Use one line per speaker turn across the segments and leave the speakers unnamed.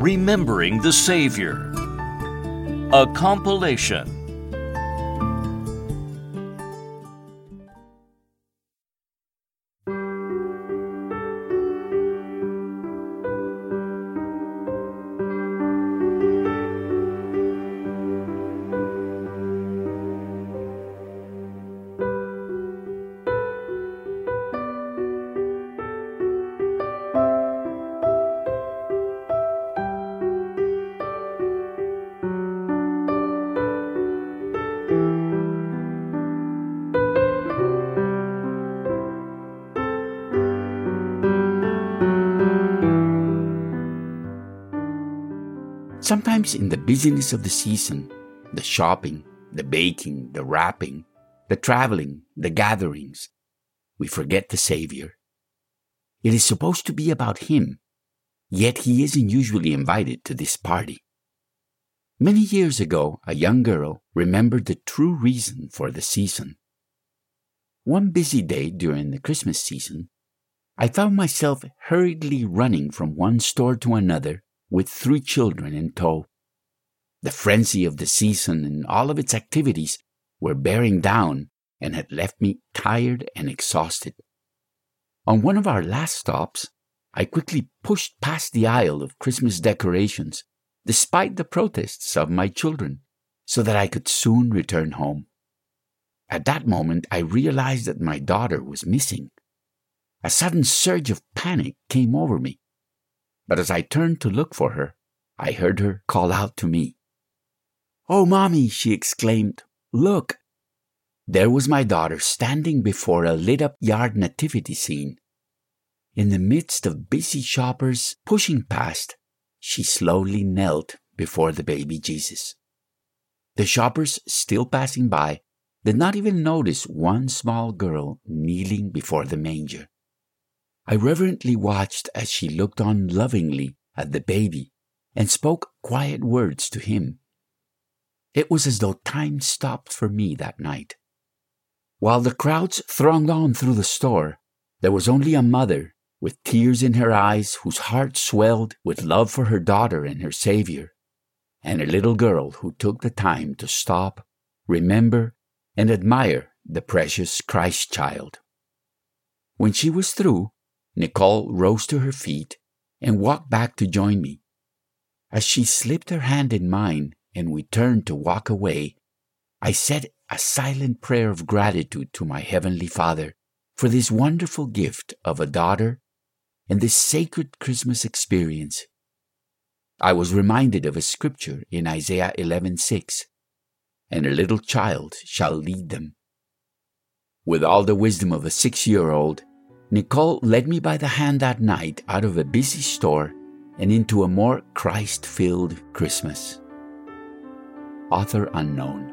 Remembering the Savior. A compilation.
Sometimes in the busyness of the season, the shopping, the baking, the wrapping, the traveling, the gatherings, we forget the Savior. It is supposed to be about Him, yet He isn't usually invited to this party. Many years ago, a young girl remembered the true reason for the season. One busy day during the Christmas season, I found myself hurriedly running from one store to another with 3 children in tow. The frenzy of the season and all of its activities were bearing down and had left me tired and exhausted. On one of our last stops, I quickly pushed past the aisle of Christmas decorations, despite the protests of my children, so that I could soon return home. At that moment, I realized that my daughter was missing. A sudden surge of panic came over me. But as I turned to look for her, I heard her call out to me. "Oh, Mommy," she exclaimed, "look!" There was my daughter standing before a lit-up yard nativity scene. In the midst of busy shoppers pushing past, she slowly knelt before the baby Jesus. The shoppers still passing by did not even notice one small girl kneeling before the manger. I reverently watched as she looked on lovingly at the baby and spoke quiet words to him. It was as though time stopped for me that night. While the crowds thronged on through the store, there was only a mother with tears in her eyes whose heart swelled with love for her daughter and her Savior, and a little girl who took the time to stop, remember, and admire the precious Christ child. When she was through, Nicole rose to her feet and walked back to join me. As she slipped her hand in mine and we turned to walk away, I said a silent prayer of gratitude to my Heavenly Father for this wonderful gift of a daughter and this sacred Christmas experience. I was reminded of a scripture in Isaiah 11:6, "And a little child shall lead them." With all the wisdom of a 6-year-old, Nicole led me by the hand that night out of a busy store and into a more Christ-filled Christmas. Author unknown.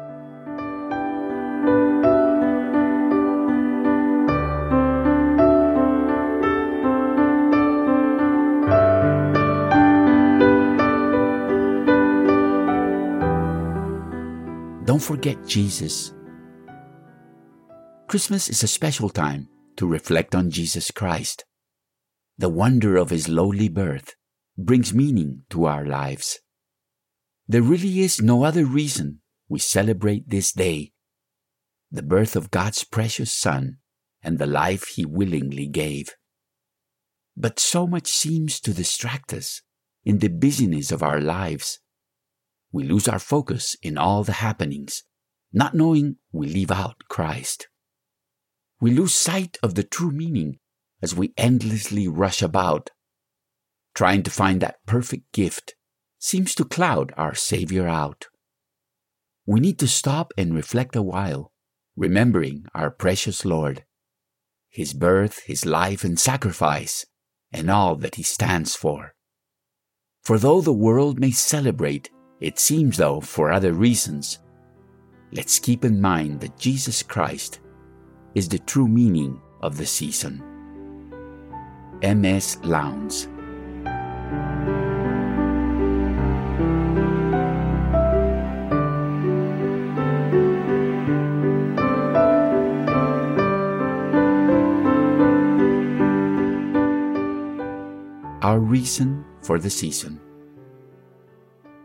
Don't forget Jesus. Christmas is a special time to reflect on Jesus Christ. The wonder of His lowly birth brings meaning to our lives. There really is no other reason we celebrate this day, the birth of God's precious Son and the life He willingly gave. But so much seems to distract us in the busyness of our lives. We lose our focus in all the happenings, not knowing we leave out Christ. We lose sight of the true meaning as we endlessly rush about. Trying to find that perfect gift seems to cloud our Savior out. We need to stop and reflect a while, remembering our precious Lord, His birth, His life and sacrifice, and all that He stands for. For though the world may celebrate, it seems though for other reasons, let's keep in mind that Jesus Christ is the true meaning of the season. M.S. Lowndes. Our reason for the season.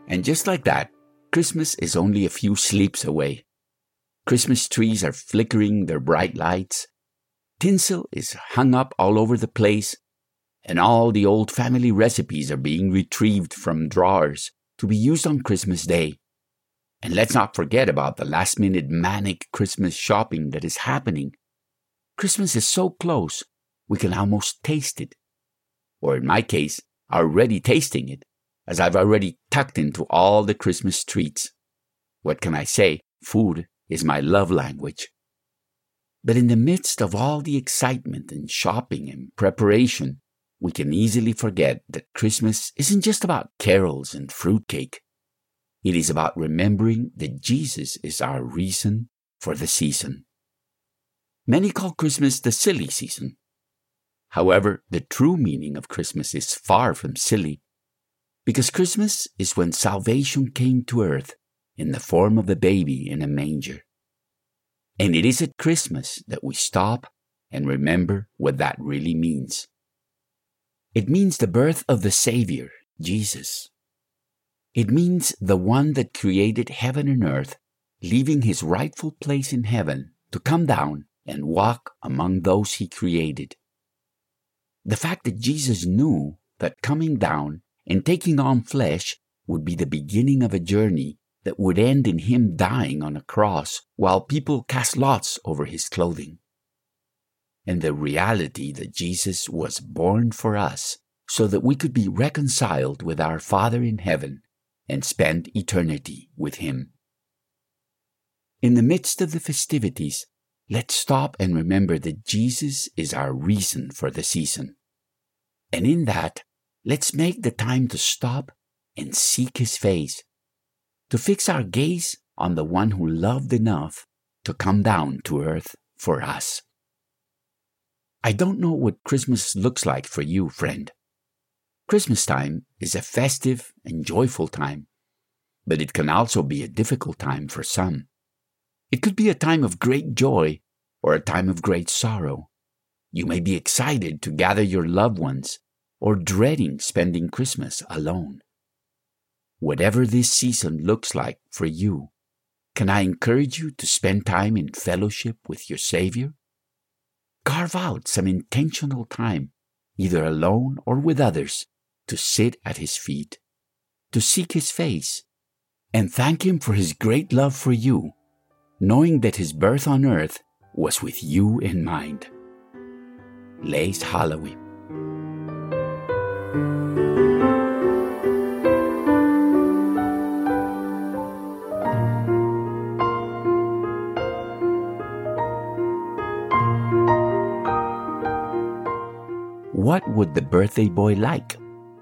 And just like that, Christmas is only a few sleeps away. Christmas trees are flickering their bright lights. Tinsel is hung up all over the place, and all the old family recipes are being retrieved from drawers to be used on Christmas Day. And let's not forget about the last-minute manic Christmas shopping that is happening. Christmas is so close, we can almost taste it. Or in my case, already tasting it, as I've already tucked into all the Christmas treats. What can I say? Food is my love language. But in the midst of all the excitement and shopping and preparation, we can easily forget that Christmas isn't just about carols and fruitcake. It is about remembering that Jesus is our reason for the season. Many call Christmas the silly season. However, the true meaning of Christmas is far from silly, because Christmas is when salvation came to earth in the form of a baby in a manger. And it is at Christmas that we stop and remember what that really means. It means the birth of the Savior, Jesus. It means the one that created heaven and earth, leaving his rightful place in heaven to come down and walk among those he created. The fact that Jesus knew that coming down and taking on flesh would be the beginning of a journey that would end in him dying on a cross while people cast lots over his clothing. And the reality that Jesus was born for us so that we could be reconciled with our Father in heaven and spend eternity with him. In the midst of the festivities, let's stop and remember that Jesus is our reason for the season. And in that, let's make the time to stop and seek his face, to fix our gaze on the one who loved enough to come down to earth for us. I don't know what Christmas looks like for you, friend. Christmas time is a festive and joyful time, but it can also be a difficult time for some. It could be a time of great joy or a time of great sorrow. You may be excited to gather your loved ones or dreading spending Christmas alone. Whatever this season looks like for you, can I encourage you to spend time in fellowship with your Savior? Carve out some intentional time, either alone or with others, to sit at his feet, to seek his face, and thank him for his great love for you, knowing that his birth on earth was with you in mind. Leis Halloween. What would the birthday boy like?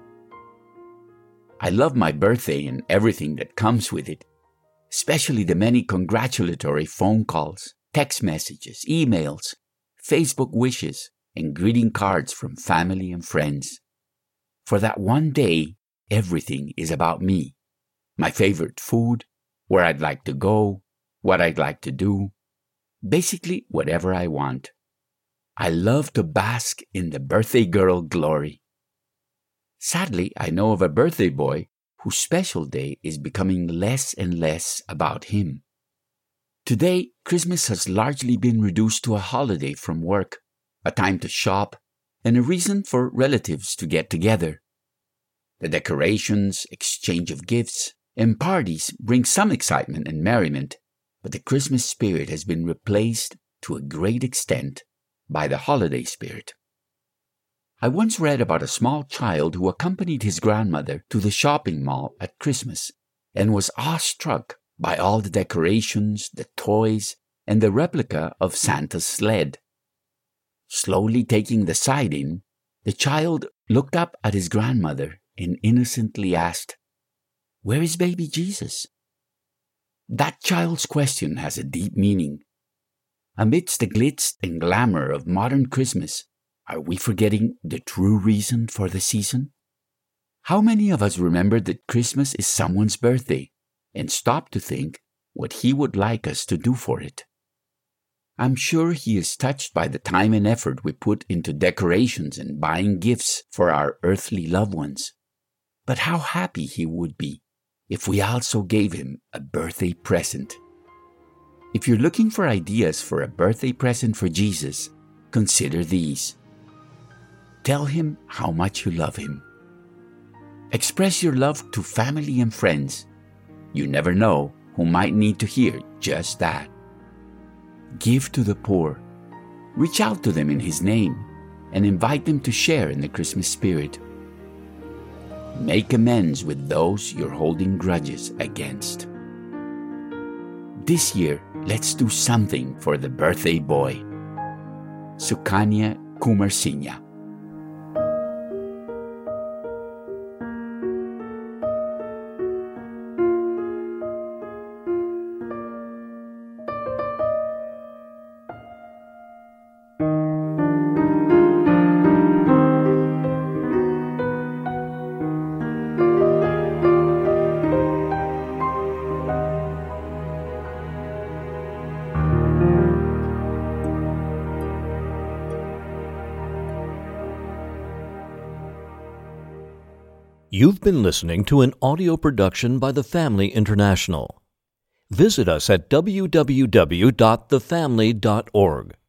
I love my birthday and everything that comes with it, especially the many congratulatory phone calls, text messages, emails, Facebook wishes, and greeting cards from family and friends. For that one day, everything is about me, my favorite food, where I'd like to go, what I'd like to do, basically whatever I want. I love to bask in the birthday girl glory. Sadly, I know of a birthday boy whose special day is becoming less and less about him. Today, Christmas has largely been reduced to a holiday from work, a time to shop, and a reason for relatives to get together. The decorations, exchange of gifts, and parties bring some excitement and merriment, but the Christmas spirit has been replaced to a great extent by the holiday spirit. I once read about a small child who accompanied his grandmother to the shopping mall at Christmas and was awestruck by all the decorations, the toys, and the replica of Santa's sled. Slowly taking the sight in, the child looked up at his grandmother and innocently asked, "Where is baby Jesus?" That child's question has a deep meaning. Amidst the glitz and glamour of modern Christmas, are we forgetting the true reason for the season? How many of us remember that Christmas is someone's birthday and stop to think what he would like us to do for it? I'm sure he is touched by the time and effort we put into decorations and buying gifts for our earthly loved ones. But how happy he would be if we also gave him a birthday present? If you're looking for ideas for a birthday present for Jesus, consider these. Tell him how much you love him. Express your love to family and friends. You never know who might need to hear just that. Give to the poor. Reach out to them in his name and invite them to share in the Christmas spirit. Make amends with those you're holding grudges against. This year, let's do something for the birthday boy. Sukanya Kumarsinya.
You've been listening to an audio production by The Family International. Visit us at www.thefamily.org.